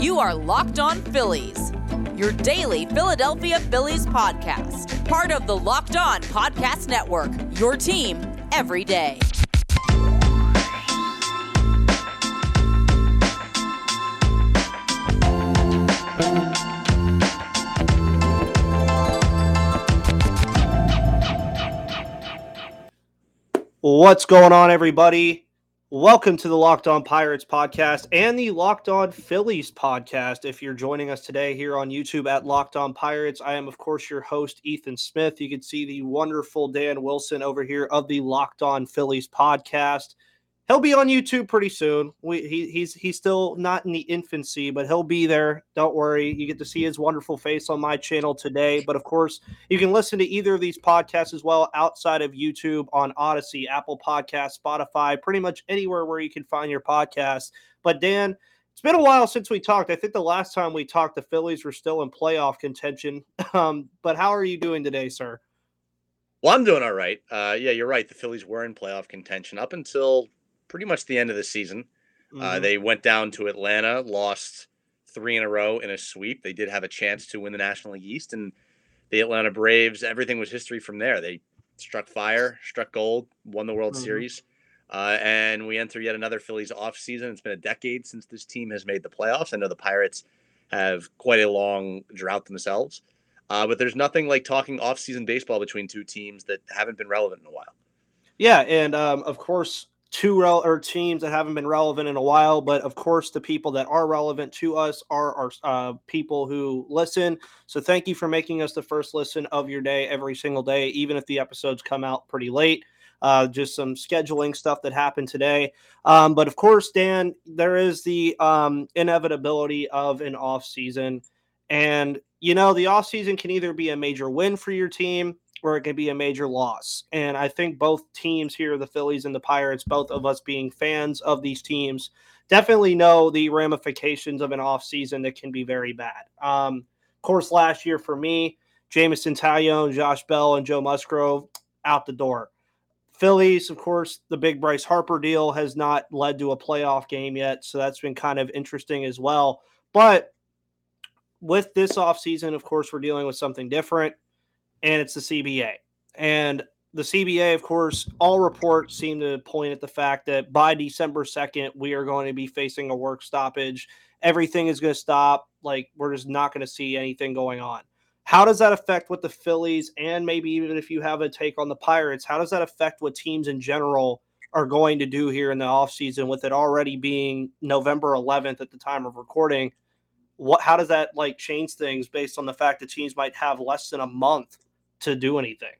You are Locked On Phillies, your daily Philadelphia Phillies podcast. Part of the Locked On Podcast Network, your team every day. What's going on, everybody? Welcome to the Locked On Pirates podcast and the Locked On Phillies podcast. If you're joining us today here on YouTube at Locked On Pirates, I am, of course, your host, Ethan Smith. You can see the wonderful Dan Wilson over here of the Locked On Phillies podcast. He'll be on YouTube pretty soon. He's still not in the infancy, but he'll be there. Don't worry. You get to see his wonderful face on my channel today. But, of course, you can listen to either of these podcasts as well outside of YouTube on Odyssey, Apple Podcasts, Spotify, pretty much anywhere where you can find your podcasts. But, Dan, it's been a while since we talked. I think the last time we talked, the Phillies were still in playoff contention. But how are you doing today, sir? Well, I'm doing all right. Yeah, you're right. The Phillies were in playoff contention up until pretty much the end of the season. They went down to Atlanta, lost 3 in a row in a sweep. They did have a chance to win the National League East, and the Atlanta Braves, everything was history from there. They struck fire, struck gold, won the World Series, and we enter yet another Phillies offseason. It's been a decade since this team has made the playoffs. I know the Pirates have quite a long drought themselves, but there's nothing like talking offseason baseball between two teams that haven't been relevant in a while. Yeah, and of course, teams that haven't been relevant in a while, but of course the people that are relevant to us are our people who listen. So thank you for making us the first listen of your day every single day, even if the episodes come out pretty late. Just some scheduling stuff that happened today. But of course, Dan, there is the inevitability of an off season, and the off season can either be a major win for your team or it could be a major loss. And I think both teams here, the Phillies and the Pirates, both of us being fans of these teams, definitely know the ramifications of an offseason that can be very bad. Of course, last year for me, Jameson Taillon, Josh Bell, and Joe Musgrove out the door. Phillies, of course, the big Bryce Harper deal has not led to a playoff game yet, so that's been kind of interesting as well. But with this offseason, of course, we're dealing with something different. And it's the CBA. And the CBA, of course, all reports seem to point at the fact that by December 2nd, we are going to be facing a work stoppage. Everything is going to stop. Like, we're just not going to see anything going on. How does that affect what the Phillies, and maybe even if you have a take on the Pirates, how does that affect what teams in general are going to do here in the offseason with it already being November 11th at the time of recording? How does that change things based on the fact that teams might have less than a month to do anything?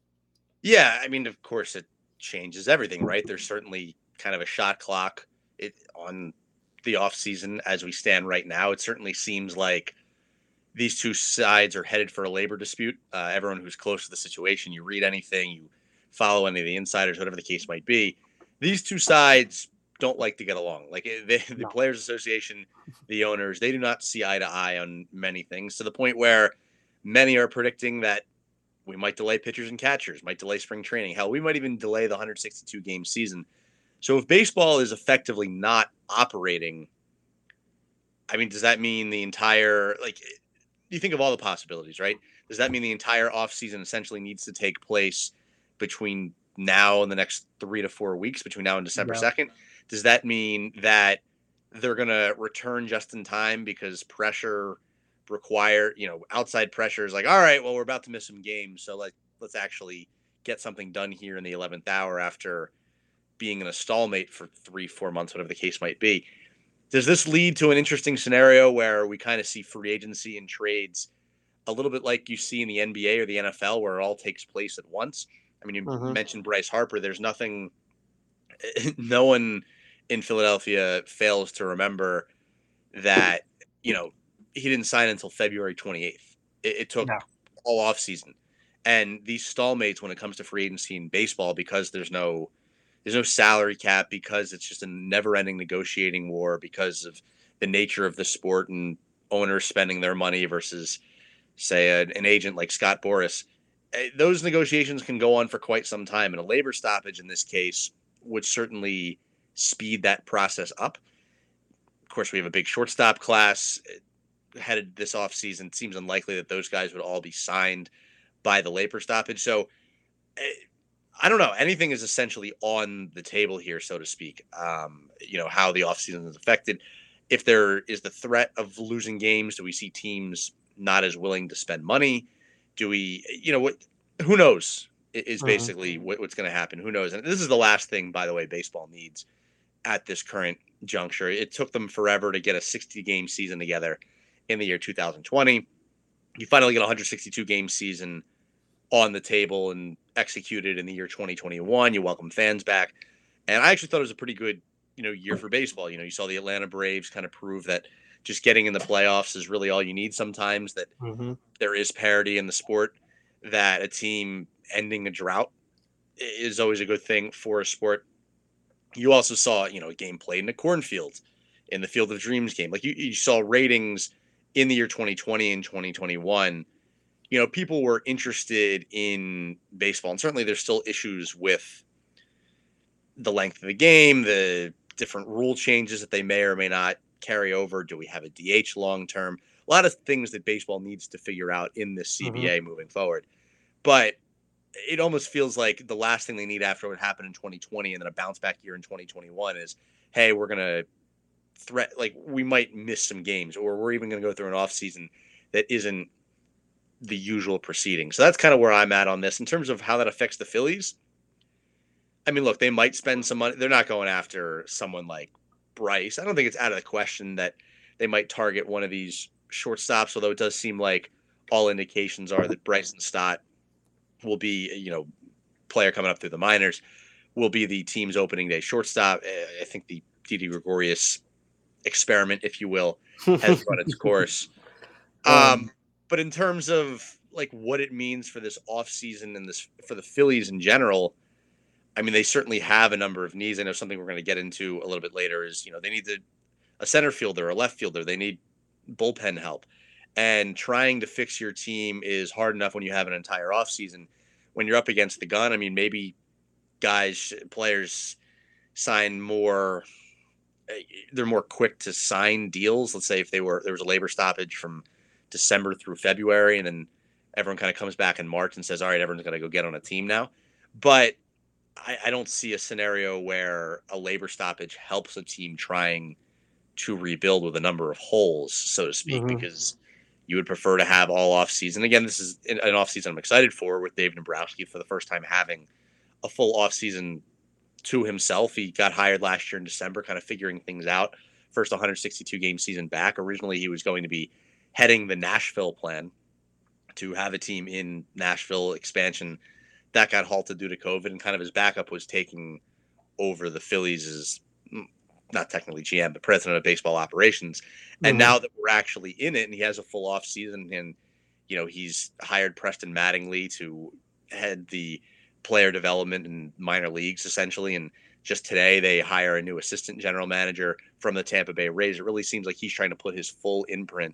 Yeah, I mean, of course, it changes everything, right? There's certainly kind of a shot clock on the offseason as we stand right now. It certainly seems like these two sides are headed for a labor dispute. Everyone who's close to the situation, you read anything, you follow any of the insiders, whatever the case might be, these two sides don't like to get along. Like the Players Association, the owners, they do not see eye to eye on many things, to the point where many are predicting that we might delay pitchers and catchers, might delay spring training. Hell, we might even delay the 162-game season. So if baseball is effectively not operating, I mean, does that mean the entire, you think of all the possibilities, right? Does that mean the entire offseason essentially needs to take place between now and the next 3 to 4 weeks, between now and December 2nd? Does that mean that they're going to return just in time because pressure outside pressure is like, all right, well, we're about to miss some games, so let's actually get something done here in the 11th hour after being in a stalemate for 3-4 months, whatever the case might be. Does this lead to an interesting scenario where we kind of see free agency and trades a little bit like you see in the NBA or the NFL, where it all takes place at once? I mean, you mentioned Bryce Harper. There's no one in Philadelphia fails to remember that, he didn't sign until February 28th. It took all off season. And these stalemates when it comes to free agency in baseball, because there's no salary cap, because it's just a never-ending negotiating war, because of the nature of the sport and owners spending their money versus, say, an agent like Scott Boras. Those negotiations can go on for quite some time, and a labor stoppage in this case would certainly speed that process up. course, we have a big shortstop class headed this offseason. It seems unlikely that those guys would all be signed by the labor stoppage. So I don't know. Anything is essentially on the table here, so to speak. How the offseason is affected. If there is the threat of losing games, do we see teams not as willing to spend money? Do we, who knows is basically what's going to happen. Who knows? And this is the last thing, by the way, baseball needs at this current juncture. It took them forever to get a 60-game season together in the year 2020. You finally get a 162-game season on the table and executed in the year 2021. You welcome fans back. And I actually thought it was a pretty good, year for baseball. You saw the Atlanta Braves kind of prove that just getting in the playoffs is really all you need sometimes, that there is parity in the sport, that a team ending a drought is always a good thing for a sport. You also saw, a game played in a cornfield, in the Field of Dreams game. Like you saw ratings in the year 2020 and 2021. People were interested in baseball, and certainly there's still issues with the length of the game, the different rule changes that they may or may not carry over. Do we have a DH long term? A lot of things that baseball needs to figure out in this CBA moving forward. But it almost feels like the last thing they need after what happened in 2020 and then a bounce back year in 2021 is, hey, we're going to we might miss some games, or we're even going to go through an off season that isn't the usual proceeding. So that's kind of where I'm at on this. In terms of how that affects the Phillies, I mean, look, they might spend some money. They're not going after someone like Bryce. I don't think it's out of the question that they might target one of these shortstops, although it does seem like all indications are that Bryson Stott will be, player coming up through the minors, will be the team's opening day shortstop. I think the Didi Gregorius experiment, if you will, has run its course. But in terms of what it means for this offseason and this for the Phillies in general, I mean, they certainly have a number of needs. I know something we're going to get into a little bit later is, they need a center fielder, a left fielder. They need bullpen help. And trying to fix your team is hard enough when you have an entire offseason. When you're up against the gun, I mean, maybe players sign more. They're more quick to sign deals. Let's say if there was a labor stoppage from December through February, and then everyone kind of comes back in March and says, all right, everyone's going to go get on a team now. But I don't see a scenario where a labor stoppage helps a team trying to rebuild with a number of holes, so to speak, because you would prefer to have all off season. Again, this is an off season I'm excited for, with Dave Dombrowski for the first time having a full off season to himself. He got hired last year in December, kind of figuring things out. First 162 game season back. Originally, he was going to be heading the Nashville plan to have a team in Nashville expansion. That got halted due to COVID, and kind of his backup was taking over the Phillies as not technically GM, but president of baseball operations. And now that we're actually in it and he has a full off season, and, he's hired Preston Mattingly to head the player development in minor leagues, essentially. And just today they hire a new assistant general manager from the Tampa Bay Rays. It really seems like he's trying to put his full imprint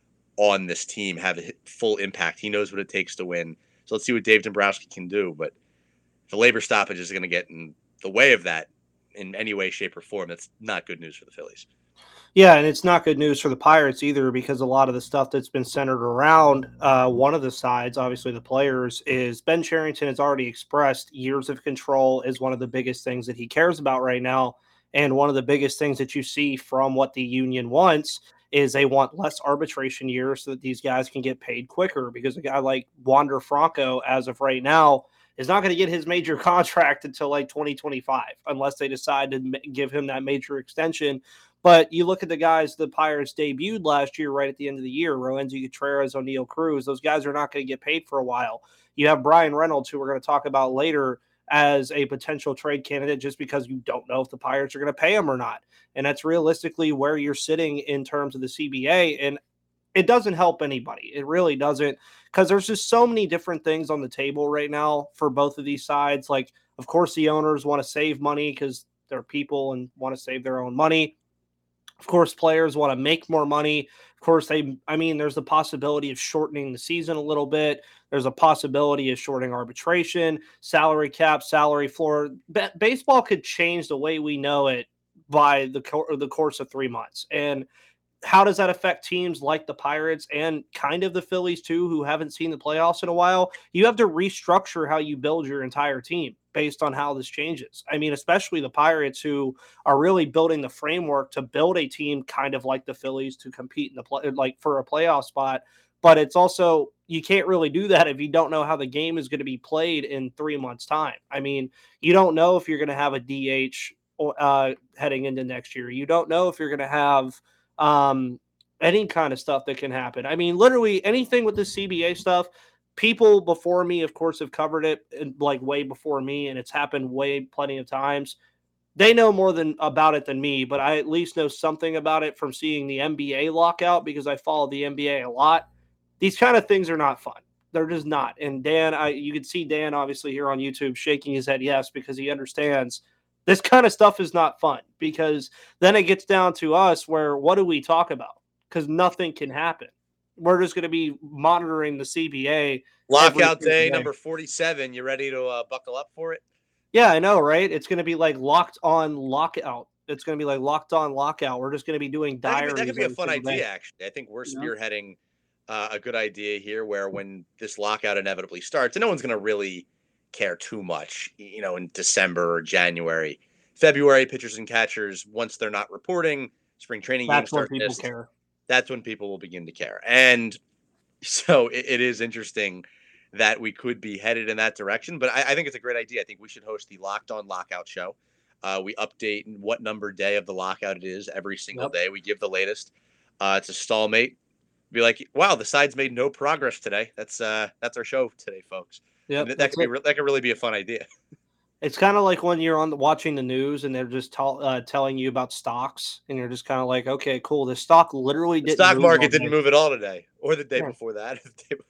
on this team, have a full impact. He knows what it takes to win. So let's see what Dave Dombrowski can do. But if the labor stoppage is going to get in the way of that in any way, shape, or form, that's not good news for the Phillies. Yeah, and it's not good news for the Pirates either, because a lot of the stuff that's been centered around one of the sides, obviously the players, is Ben Cherington has already expressed years of control is one of the biggest things that he cares about right now. And one of the biggest things that you see from what the union wants is they want less arbitration years so that these guys can get paid quicker, because a guy like Wander Franco, as of right now, is not going to get his major contract until 2025, unless they decide to give him that major extension. But you look at the guys the Pirates debuted last year, right at the end of the year, Roansy Contreras, O'Neal Cruz, those guys are not going to get paid for a while. You have Brian Reynolds, who we're going to talk about later, as a potential trade candidate, just because you don't know if the Pirates are going to pay him or not. And that's realistically where you're sitting in terms of the CBA. And it doesn't help anybody. It really doesn't, because there's just so many different things on the table right now for both of these sides. Of course, the owners want to save money because they're people and want to save their own money. Of course, players want to make more money. Of course, there's the possibility of shortening the season a little bit. There's a possibility of shortening arbitration, salary cap, salary floor. Baseball could change the way we know it by the course of 3 months. And how does that affect teams like the Pirates and kind of the Phillies too, who haven't seen the playoffs in a while? You have to restructure how you build your entire team based on how this changes. I mean, especially the Pirates, who are really building the framework to build a team kind of like the Phillies to compete in the play, like for a playoff spot. But it's also, you can't really do that if you don't know how the game is going to be played in 3 months' time. I mean, you don't know if you're going to have a DH heading into next year. You don't know if you're going to have any kind of stuff that can happen. I mean, literally anything with the CBA stuff, people before me, of course, have covered it like way before me, and it's happened plenty of times. They know more about it than me, but I at least know something about it from seeing the NBA lockout because I follow the NBA a lot. These kind of things are not fun. They're just not. And Dan, you can see Dan obviously here on YouTube shaking his head yes, because he understands this kind of stuff is not fun, because then it gets down to us where what do we talk about? Because nothing can happen. We're just going to be monitoring the CBA. Lockout day number 47. You ready to buckle up for it? Yeah, I know, right? It's going to be like locked on lockout. It's going to be like locked on lockout. We're just going to be doing diaries. That could be a fun idea, actually. I think we're spearheading a good idea here where when this lockout inevitably starts, and no one's going to really care too much, in December or January. February, pitchers and catchers, once they're not reporting, spring training games start. That's when people care. That's when people will begin to care. And so it is interesting that we could be headed in that direction. But I think it's a great idea. I think we should host the Locked On Lockout show. We update what number day of the lockout it is every single day. We give the latest. It's a stalemate. Be like, wow, the sides made no progress today. That's our show today, folks. Yeah, that could really be a fun idea. It's kind of like when you're watching the news and they're just telling you about stocks, and you're just kind of like, okay, cool. The stock literally didn't. The stock market didn't move at all today, or the day before that.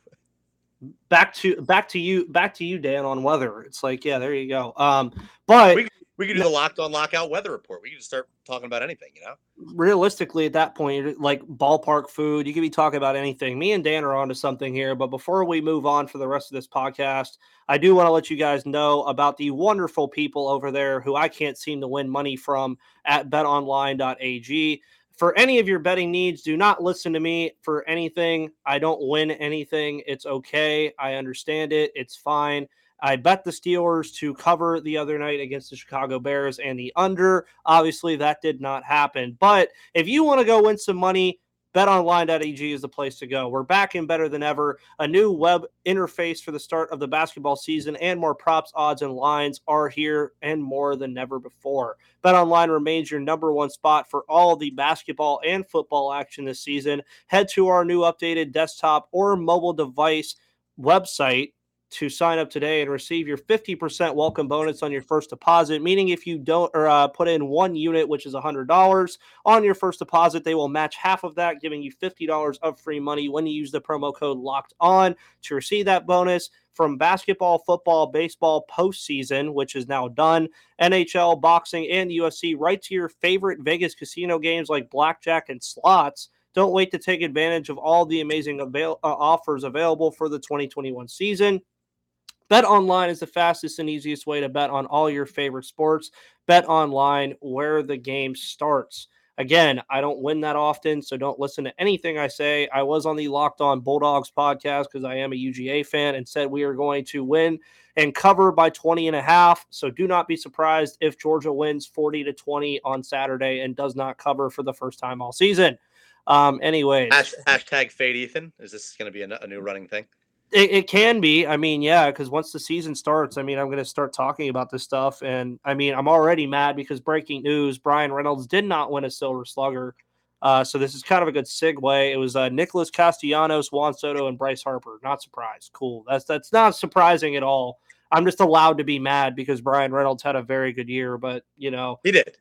Back to you, Dan, on weather. It's like, yeah, there you go. But we could do the Locked On Lockout weather report. We could just start talking about anything, Realistically, at that point, like ballpark food, you could be talking about anything. Me and Dan are onto something here. But before we move on for the rest of this podcast, I do want to let you guys know about the wonderful people over there who I can't seem to win money from at betonline.ag. For any of your betting needs, do not listen to me for anything. I don't win anything. It's okay. I understand it. It's fine. I bet the Steelers to cover the other night against the Chicago Bears and the under. Obviously, that did not happen. But if you want to go win some money, betonline.ag is the place to go. We're back and better than ever. A new web interface for the start of the basketball season and more props, odds, and lines are here and more than ever before. BetOnline remains your number one spot for all the basketball and football action this season. Head to our new updated desktop or mobile device website to sign up today and receive your 50% welcome bonus on your first deposit, meaning if you don't put in 1 unit, which is $100 on your first deposit, they will match half of that, giving you $50 of free money when you use the promo code Locked On to receive that bonus. From basketball, football, baseball, postseason, which is now done, NHL, boxing, and UFC, right to your favorite Vegas casino games like blackjack and slots. Don't wait to take advantage of all the amazing offers available for the 2021 season. BetOnline is the fastest and easiest way to bet on all your favorite sports. BetOnline, where the game starts. Again, I don't win that often, so don't listen to anything I say. I was on the Locked On Bulldogs podcast because I am a UGA fan and said we are going to win and cover by 20.5. So do not be surprised if Georgia wins 40-20 on Saturday and does not cover for the first time all season. Anyways. Hashtag Fade Ethan. Is this going to be a new running thing? It can be. I mean, yeah, because once the season starts, I mean, I'm going to start talking about this stuff. And, I mean, I'm already mad because breaking news, Brian Reynolds did not win a Silver Slugger. So this is kind of a good segue. It was Nicholas Castellanos, Juan Soto, and Bryce Harper. Not surprised. Cool. That's not surprising at all. I'm just allowed to be mad because Brian Reynolds had a very good year. But, he did.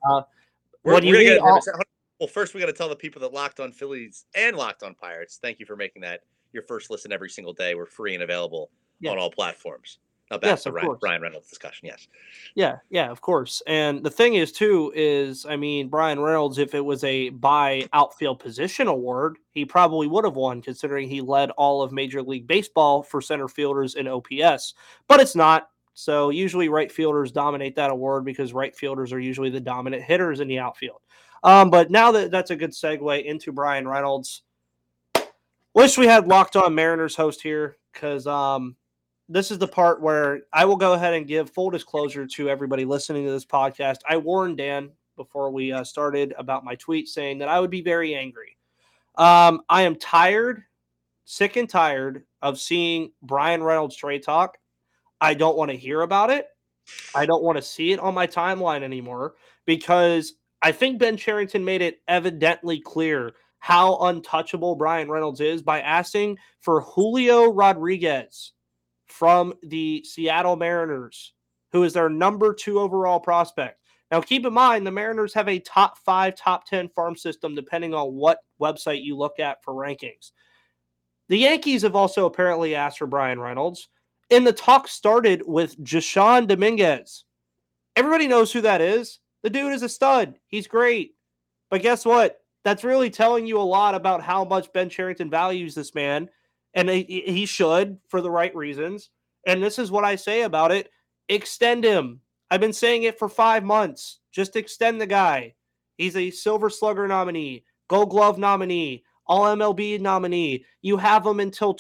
First, we got to tell the people that Locked On Phillies and Locked On Pirates, thank you for making that your first listen every single day. We're free and available on all platforms. Now back to Brian Reynolds discussion. Yes. Yeah, of course. And the thing is, too, I mean, Brian Reynolds, if it was a by outfield position award, he probably would have won, considering he led all of Major League Baseball for center fielders in OPS. But it's not. So usually right fielders dominate that award because right fielders are usually the dominant hitters in the outfield. But now that's a good segue into Bryan Reynolds. Wish we had Locked On Mariners host here because this is the part where I will go ahead and give full disclosure to everybody listening to this podcast. I warned Dan before we started about my tweet saying that I would be very angry. I am sick and tired of seeing Bryan Reynolds trade talk. I don't want to hear about it. I don't want to see it on my timeline anymore because I think Ben Cherington made it evidently clear how untouchable Bryan Reynolds is by asking for Julio Rodriguez from the Seattle Mariners, who is their number 2 overall prospect. Now, keep in mind, the Mariners have a top 5, top 10 farm system, depending on what website you look at for rankings. The Yankees have also apparently asked for Bryan Reynolds, and the talk started with Jasson Dominguez. Everybody knows who that is. The dude is a stud. He's great. But guess what? That's really telling you a lot about how much Ben Cherington values this man, and he should for the right reasons. And this is what I say about it. Extend him. I've been saying it for 5 months. Just extend the guy. He's a Silver Slugger nominee, Gold Glove nominee, All-MLB nominee. You have him until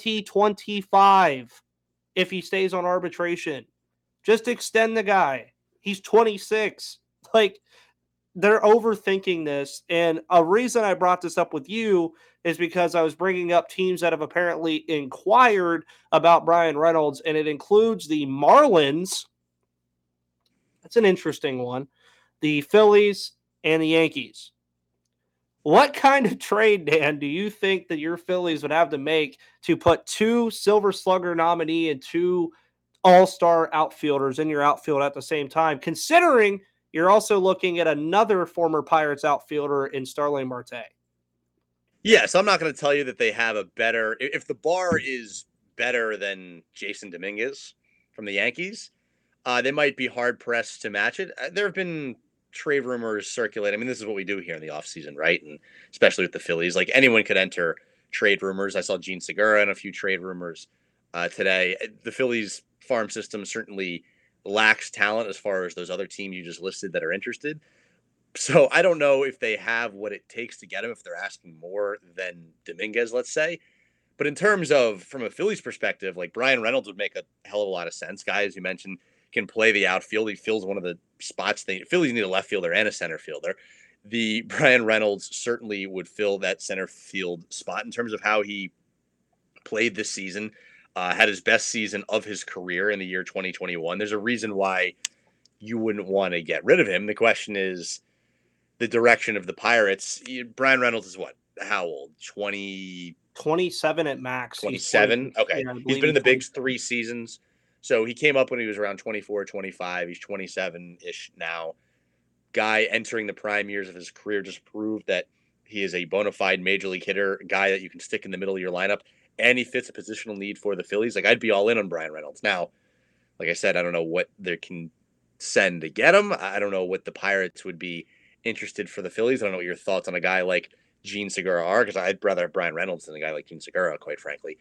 2025 if he stays on arbitration. Just extend the guy. He's 26. Like, they're overthinking this. And a reason I brought this up with you is because I was bringing up teams that have apparently inquired about Bryan Reynolds, and it includes the Marlins. That's an interesting one. The Phillies and the Yankees. What kind of trade, Dan, do you think that your Phillies would have to make to put 2 Silver Slugger nominee and 2 all-star outfielders in your outfield at the same time, considering you're also looking at another former Pirates outfielder in Starling Marte? Yeah, so I'm not going to tell you that they have a better – if the bar is better than Jasson Dominguez from the Yankees, they might be hard-pressed to match it. There have been trade rumors circulate. I mean, this is what we do here in the offseason, right? And especially with the Phillies. Like, anyone could enter trade rumors. I saw Gene Segura and a few trade rumors today. The Phillies farm system certainly lacks talent as far as those other teams you just listed that are interested. So I don't know if they have what it takes to get him, if they're asking more than Dominguez, let's say. But in terms of, from a Phillies perspective, like Bryan Reynolds would make a hell of a lot of sense. Guy, as you mentioned, can play the outfield. He fills one of the spots. Phillies need a left fielder and a center fielder. The Bryan Reynolds certainly would fill that center field spot in terms of how he played this season. Had his best season of his career in the year 2021. There's a reason why you wouldn't want to get rid of him. The question is the direction of the Pirates. Bryan Reynolds is what? How old? 27 at max. 27? Okay. Yeah, he's been in the big 3 seasons. So he came up when he was around 24, 25. He's 27-ish now. Guy entering the prime years of his career just proved that he is a bona fide major league hitter, a guy that you can stick in the middle of your lineup, and he fits a positional need for the Phillies. Like, I'd be all in on Bryan Reynolds. Now, like I said, I don't know what they can send to get him. I don't know what the Pirates would be interested for the Phillies. I don't know what your thoughts on a guy like Gene Segura are, because I'd rather have Bryan Reynolds than a guy like Gene Segura, quite frankly.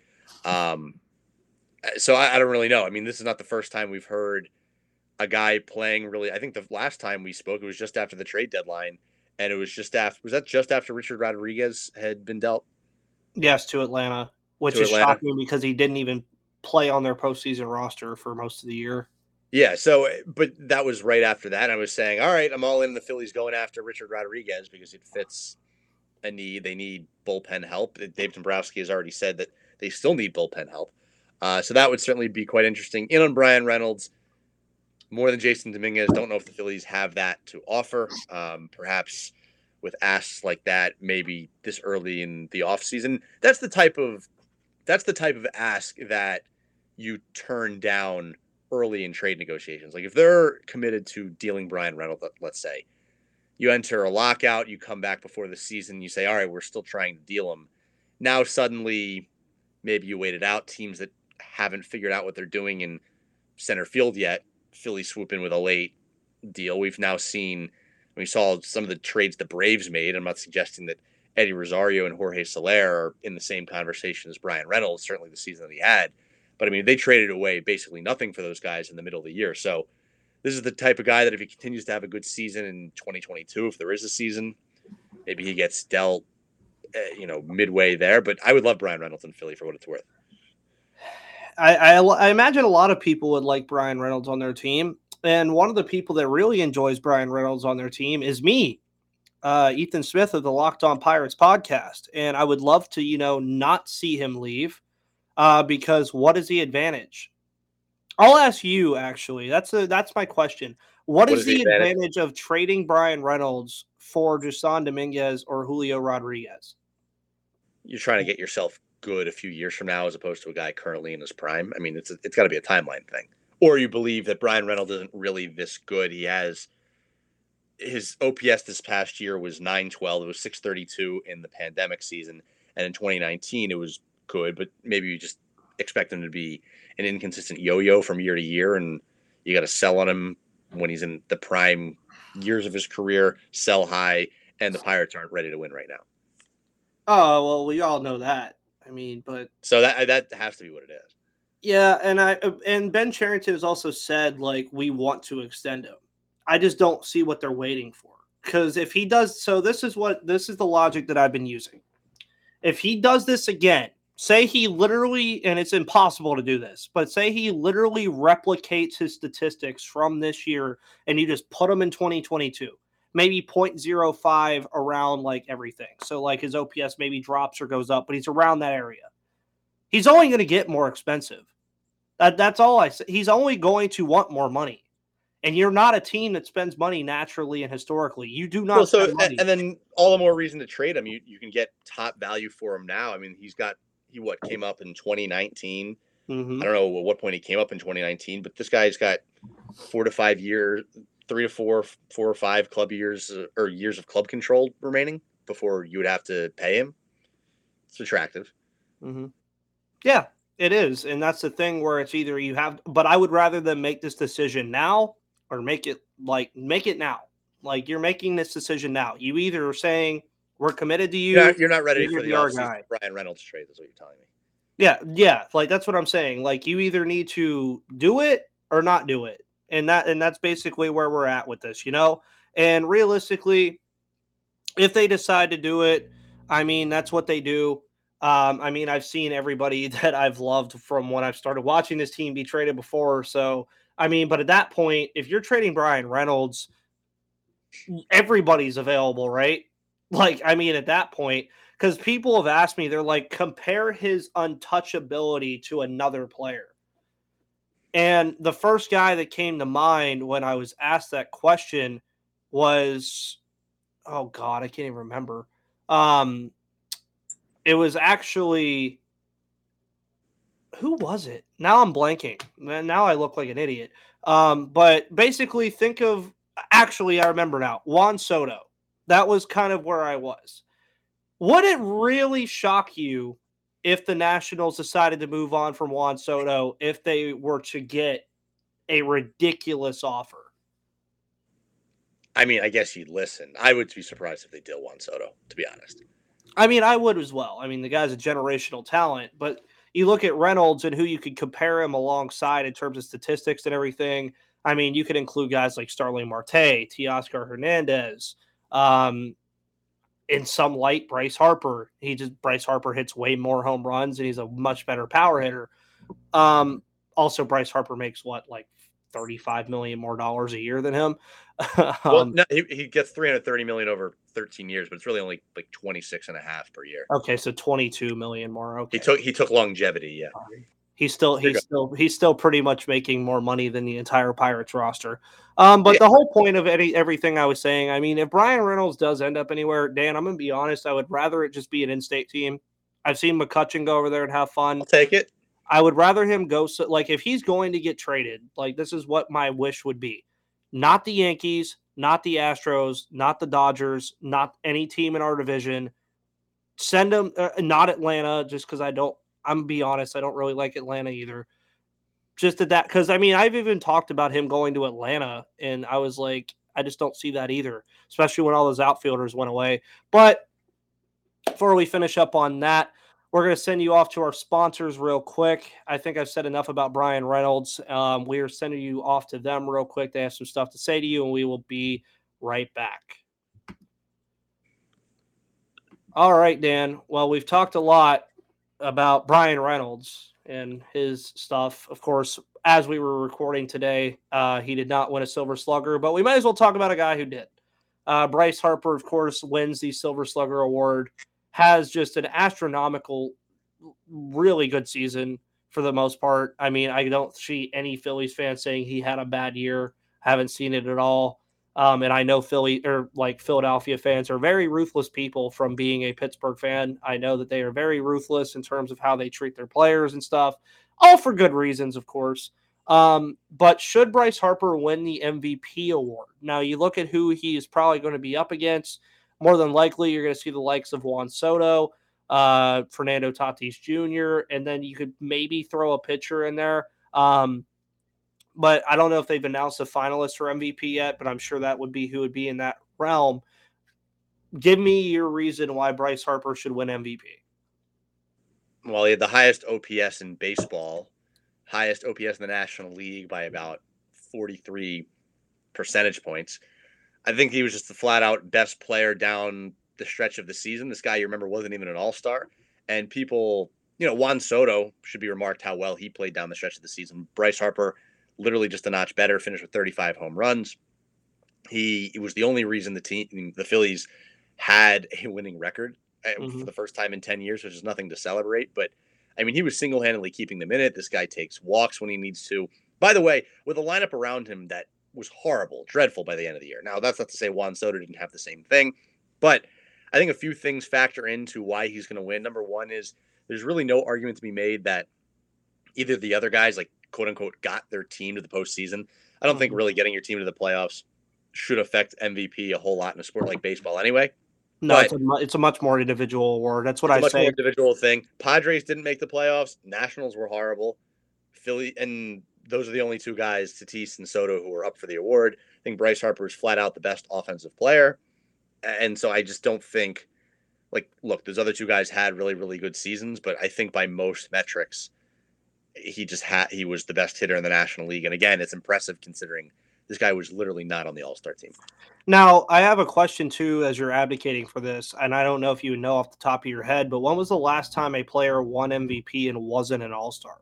So I don't really know. I mean, this is not the first time we've heard a guy playing really. I think the last time we spoke, it was just after the trade deadline, and it was just after. Was that just after Richard Rodriguez had been dealt? Yes, to Atlanta, which is shocking because he didn't even play on their postseason roster for most of the year. Yeah, so, but that was right after that. I was saying, all right, I'm all in the Phillies going after Richard Rodriguez because it fits a need. They need bullpen help. Dave Dombrowski has already said that they still need bullpen help. So that would certainly be quite interesting. In on Bryan Reynolds, more than Jasson Dominguez. Don't know if the Phillies have that to offer. Perhaps with asks like that, maybe this early in the offseason. That's the type of ask that you turn down early in trade negotiations. Like if they're committed to dealing Bryan Reynolds, let's say, you enter a lockout, you come back before the season, you say, all right, we're still trying to deal him. Now suddenly, maybe you wait it out. Teams that haven't figured out what they're doing in center field yet, Philly swoop in with a late deal. We've now seen, we saw some of the trades the Braves made. I'm not suggesting that Eddie Rosario and Jorge Soler are in the same conversation as Bryan Reynolds, certainly the season that he had. But I mean, they traded away basically nothing for those guys in the middle of the year. So this is the type of guy that if he continues to have a good season in 2022, if there is a season, maybe he gets dealt, midway there. But I would love Brian Reynolds in Philly for what it's worth. I imagine a lot of people would like Brian Reynolds on their team. And one of the people that really enjoys Brian Reynolds on their team is me, Ethan Smith of the Locked On Pirates podcast. And I would love to, not see him leave because what is the advantage? I'll ask you, actually. That's my question. What is the advantage of trading Brian Reynolds for Jasson Dominguez or Julio Rodriguez? You're trying to get yourself good a few years from now as opposed to a guy currently in his prime. I mean, it's got to be a timeline thing. Or you believe that Brian Reynolds isn't really this good. He has his OPS this past year was 912. It was 632 in the pandemic season. And in 2019, it was good, but maybe you just expect him to be an inconsistent yo-yo from year to year. And you got to sell on him when he's in the prime years of his career, sell high, and the Pirates aren't ready to win right now. Oh, well, we all know that. I mean, but so that has to be what it is. Yeah, and Ben Cherington has also said like we want to extend him. I just don't see what they're waiting for. Because if he does, so this is the logic that I've been using. If he does this again, say he literally, and it's impossible to do this, but say he literally replicates his statistics from this year and you just put him in 2022. Maybe 0.05 around like everything. So like his OPS maybe drops or goes up, but he's around that area. He's only going to get more expensive. That's all I say. He's only going to want more money. And you're not a team that spends money naturally and historically. You do not spend money. And then all the more reason to trade him. You can get top value for him now. I mean, he came up in 2019. Mm-hmm. I don't know at what point he came up in 2019, but this guy's got 4 to 5 years, 3 to 4 or 5 club years or years of club control remaining before you would have to pay him. It's attractive. Mm-hmm. Yeah, it is. And that's the thing where it's either you have, but I would rather them make this decision now or make it now. Like you're making this decision now. You either are saying we're committed to you. You're not ready for the offseason Brian Reynolds trade is what you're telling me. Yeah. Like that's what I'm saying. Like you either need to do it or not do it. And that's basically where we're at with this, And realistically, if they decide to do it, I mean, that's what they do. I mean, I've seen everybody that I've loved from when I've started watching this team be traded before. So, I mean, but at that point, if you're trading Brian Reynolds, everybody's available, right? Like, I mean, at that point, because people have asked me, they're like, compare his untouchability to another player. And the first guy that came to mind when I was asked that question was, oh God, I can't even remember. It was actually, who was it? Now I'm blanking. Now I look like an idiot. But basically I remember now, Juan Soto. That was kind of where I was. Would it really shock you if the Nationals decided to move on from Juan Soto if they were to get a ridiculous offer? I mean, I guess you'd listen. I would be surprised if they deal Juan Soto, to be honest. I mean, I would as well. I mean, the guy's a generational talent, but you look at Reynolds and who you could compare him alongside in terms of statistics and everything. I mean, you could include guys like Starling Marte, Teoscar Hernandez, in some light, Bryce Harper. Bryce Harper hits way more home runs and he's a much better power hitter. Also, Bryce Harper makes like $35 million more a year than him. Well, no, he gets $330 million over 13 years, but it's really only like 26.5 per year. Okay, so $22 million more. Okay, he took longevity. Yeah, he's still pretty much making more money than the entire Pirates roster. But the whole point of everything I was saying, I mean, if Brian Reynolds does end up anywhere, Dan, I'm gonna be honest, I would rather it just be an in-state team. I've seen McCutchen go over there and have fun. I'll take it. I would rather him go. So, like, if he's going to get traded, like, this is what my wish would be. Not the Yankees, not the Astros, not the Dodgers, not any team in our division. Send him, not Atlanta, just because I'm going to be honest, I don't really like Atlanta either. Just at that, because, I mean, I've even talked about him going to Atlanta, and I was like, I just don't see that either, especially when all those outfielders went away. But before we finish up on that, We're going to send you off to our sponsors real quick. I think I've said enough about Bryan Reynolds. We are sending you off to them real quick. They have some stuff to say to you, and we will be right back. All right, Dan. Well, we've talked a lot about Bryan Reynolds and his stuff. Of course, as we were recording today, he did not win a Silver Slugger, but we might as well talk about a guy who did. Bryce Harper, of course, wins the Silver Slugger award, has just an astronomical, really good season for the most part. I mean, I don't see any Phillies fans saying he had a bad year. Haven't seen it at all. And I know Philadelphia fans are very ruthless people from being a Pittsburgh fan. I know that they are very ruthless in terms of how they treat their players and stuff, all for good reasons, of course. But should Bryce Harper win the MVP award? Now, you look at who he is probably going to be up against. More than likely, you're going to see the likes of Juan Soto, Fernando Tatis Jr., and then you could maybe throw a pitcher in there. But I don't know if they've announced a finalist for MVP yet, but I'm sure that would be who would be in that realm. Give me your reason why Bryce Harper should win MVP. Well, he had the highest OPS in baseball, highest OPS in the National League by about 43 percentage points. I think he was just the flat-out best player down the stretch of the season. This guy, you remember, wasn't even an all-star. And people, Juan Soto should be remarked how well he played down the stretch of the season. Bryce Harper, literally just a notch better, finished with 35 home runs. He was the only reason the Phillies had a winning record for the first time in 10 years, which is nothing to celebrate. But, I mean, he was single-handedly keeping them in it. This guy takes walks when he needs to. By the way, with a lineup around him that was horrible, dreadful by the end of the year. Now, that's not to say Juan Soto didn't have the same thing, but I think a few things factor into why he's going to win. Number one is there's really no argument to be made that either the other guys, like, quote-unquote, got their team to the postseason. I don't think really getting your team to the playoffs should affect MVP a whole lot in a sport like baseball anyway. No, it's a much more individual award. That's what I say. It's a much more individual thing. Padres didn't make the playoffs. Nationals were horrible. Philly, and those are the only two guys, Tatis and Soto, who were up for the award. I think Bryce Harper is flat out the best offensive player. And so I just don't think, look, those other two guys had really, really good seasons, but I think by most metrics, he was the best hitter in the National League. And again, it's impressive considering this guy was literally not on the All-Star team. Now, I have a question too, as you're advocating for this, and I don't know if you know off the top of your head, but when was the last time a player won MVP and wasn't an All-Star?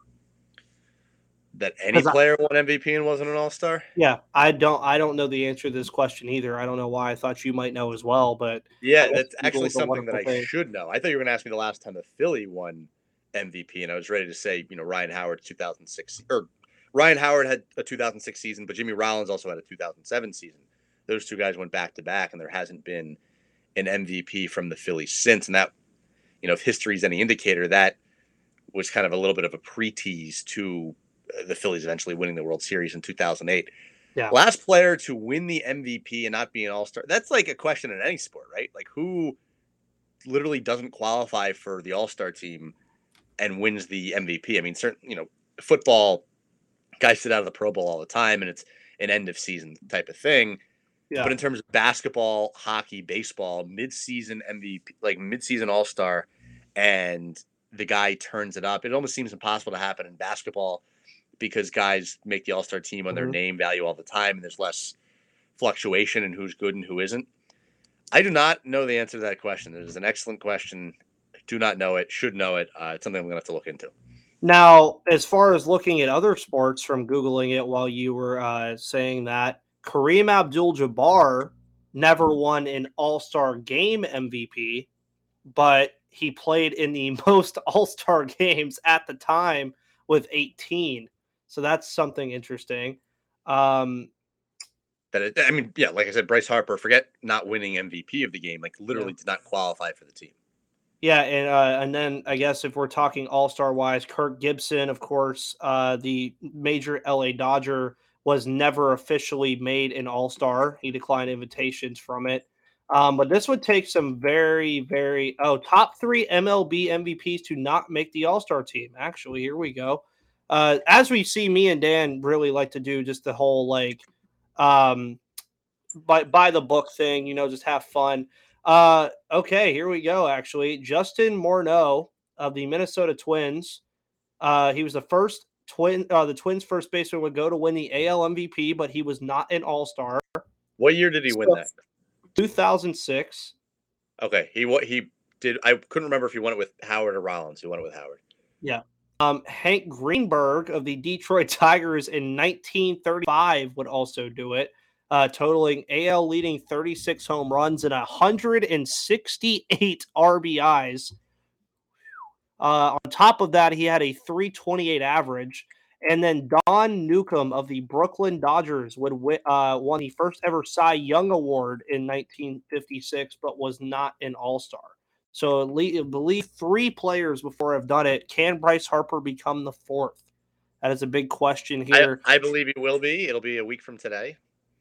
That any player won MVP and wasn't an All-Star? Yeah, I don't know the answer to this question either. I don't know why. I thought you might know as well, but yeah, that's actually something that I should know. I thought you were going to ask me the last time the Philly won MVP, and I was ready to say, Ryan Howard 2006, or Ryan Howard had a 2006 season, but Jimmy Rollins also had a 2007 season. Those two guys went back to back, and there hasn't been an MVP from the Phillies since. And that, if history is any indicator, that was kind of a little bit of a pre-tease to the Phillies eventually winning the World Series in 2008. Yeah. Last player to win the MVP and not be an All-Star. That's like a question in any sport, right? Like, who literally doesn't qualify for the All-Star team and wins the MVP? I mean, football, guys sit out of the Pro Bowl all the time, and it's an end of season type of thing. Yeah. But in terms of basketball, hockey, baseball, mid-season MVP, like mid-season All-Star, and the guy turns it up, it almost seems impossible to happen in basketball because guys make the All-Star team on their name value all the time, and there's less fluctuation in who's good and who isn't. I do not know the answer to that question. It is an excellent question. I do not know it. Should know it. It's something I'm going to have to look into. Now, as far as looking at other sports from Googling it while you were saying that, Kareem Abdul-Jabbar never won an All-Star game MVP, but he played in the most All-Star games at the time with 18. So that's something interesting. Like I said, Bryce Harper, forget not winning MVP of the game, literally did not qualify for the team. Yeah, and then I guess if we're talking All-Star wise, Kirk Gibson, of course, the major LA Dodger, was never officially made an All-Star. He declined invitations from it. But this would take some very, very top 3 MLB MVPs to not make the All-Star team. Actually, here we go. As we see, me and Dan really like to do just the whole by the book thing, just have fun. Okay, here we go. Actually, Justin Morneau of the Minnesota Twins. He was the Twins' first baseman would go to win the AL MVP, but he was not an All-Star. What year did he win that? 2006. Okay, he did. I couldn't remember if he won it with Howard or Rollins. He won it with Howard. Yeah. Hank Greenberg of the Detroit Tigers in 1935 would also do it, totaling AL leading 36 home runs and 168 RBIs. On top of that, he had a 328 average. And then Don Newcomb of the Brooklyn Dodgers would won the first ever Cy Young Award in 1956, but was not an All-Star. So I believe 3 players before have done it. Can Bryce Harper become the 4th? That is a big question here. I believe he will be. It'll be a week from today.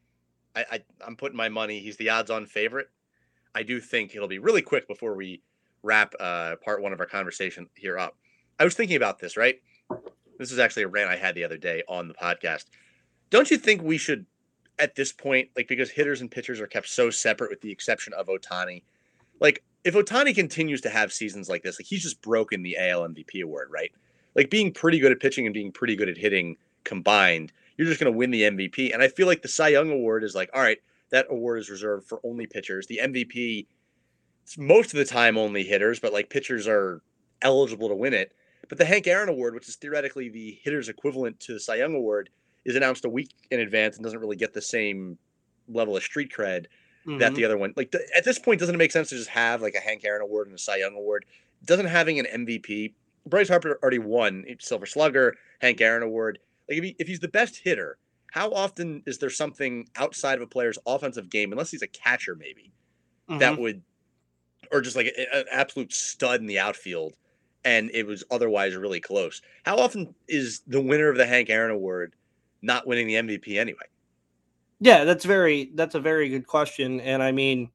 I'm putting my money. He's the odds-on favorite. I do think it'll be really quick before we wrap part 1 of our conversation here up. I was thinking about this, right? This is actually a rant I had the other day on the podcast. Don't you think we should, at this point, like, because hitters and pitchers are kept so separate with the exception of Ohtani, like, if Ohtani continues to have seasons like this, like, he's just broken the AL MVP award, right? Like, being pretty good at pitching and being pretty good at hitting combined, you're just going to win the MVP. And I feel like the Cy Young Award is like, all right, that award is reserved for only pitchers. The MVP, it's most of the time only hitters, but like pitchers are eligible to win it. But the Hank Aaron Award, which is theoretically the hitter's equivalent to the Cy Young Award, is announced a week in advance and doesn't really get the same level of street cred that the other one. Like, at this point, doesn't it make sense to just have like a Hank Aaron Award and a Cy Young Award? Doesn't having an MVP, Bryce Harper already won Silver Slugger, Hank Aaron Award. Like, if he's the best hitter, how often is there something outside of a player's offensive game, unless he's a catcher maybe, that would, or just like an absolute stud in the outfield, and it was otherwise really close? How often is the winner of the Hank Aaron Award not winning the MVP anyway? Yeah, that's a very good question. And I mean,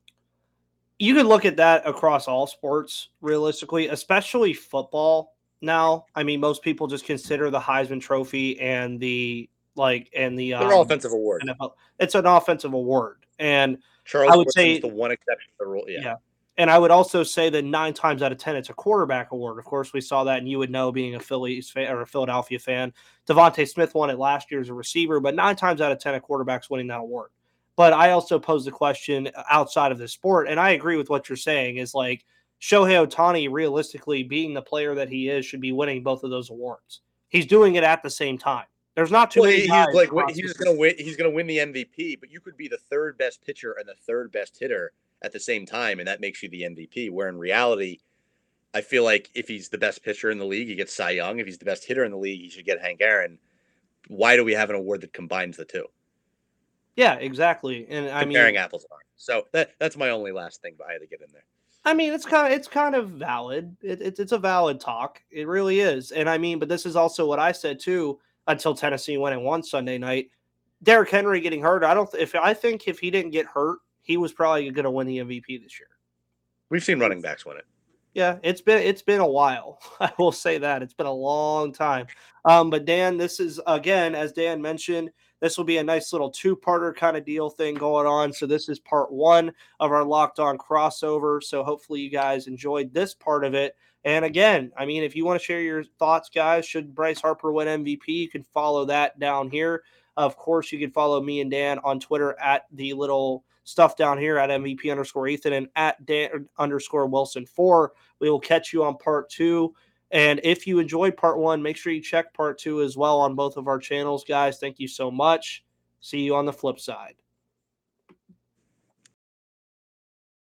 you could look at that across all sports realistically, especially football now. I mean, most people just consider the Heisman Trophy and the they're all offensive award. NFL. It's an offensive award. And Charles I would say the one exception to the rule. Yeah. And I would also say that 9 times out of 10, it's a quarterback award. Of course, we saw that, and you would know, being a Phillies fan or a Philadelphia fan. Devontae Smith won it last year as a receiver, but 9 times out of 10, a quarterback's winning that award. But I also pose the question outside of the sport, and I agree with what you're saying, is like Shohei Ohtani, realistically, being the player that he is, should be winning both of those awards. He's doing it at the same time. There's not too many guys. He's going to win. He's going to win the MVP, but you could be the 3rd best pitcher and the 3rd best hitter at the same time, and that makes you the MVP. Where in reality, I feel like if he's the best pitcher in the league, he gets Cy Young. If he's the best hitter in the league, he should get Hank Aaron. Why do we have an award that combines the two? Yeah, exactly. And comparing apples and oranges. So that's my only last thing, but I had to get in there. I mean, it's kind of valid. It's a valid talk. It really is. And I mean, but this is also what I said too. Until Tennessee went and won Sunday night, Derrick Henry getting hurt. I think if he didn't get hurt, he was probably going to win the MVP this year. We've seen running backs win it. Yeah, it's been a while. I will say that it's been a long time. But Dan, this is, again, as Dan mentioned, this will be a nice little 2-parter kind of deal thing going on. So this is part 1 of our Locked On crossover. So hopefully you guys enjoyed this part of it. And again, I mean, if you want to share your thoughts, guys, should Bryce Harper win MVP, you can follow that down here. Of course, you can follow me and Dan on Twitter at the little stuff down here at MVP_Ethan and at Dan_Wilson4. We will catch you on part 2. And if you enjoyed part 1, make sure you check part 2 as well on both of our channels, guys. Thank you so much. See you on the flip side.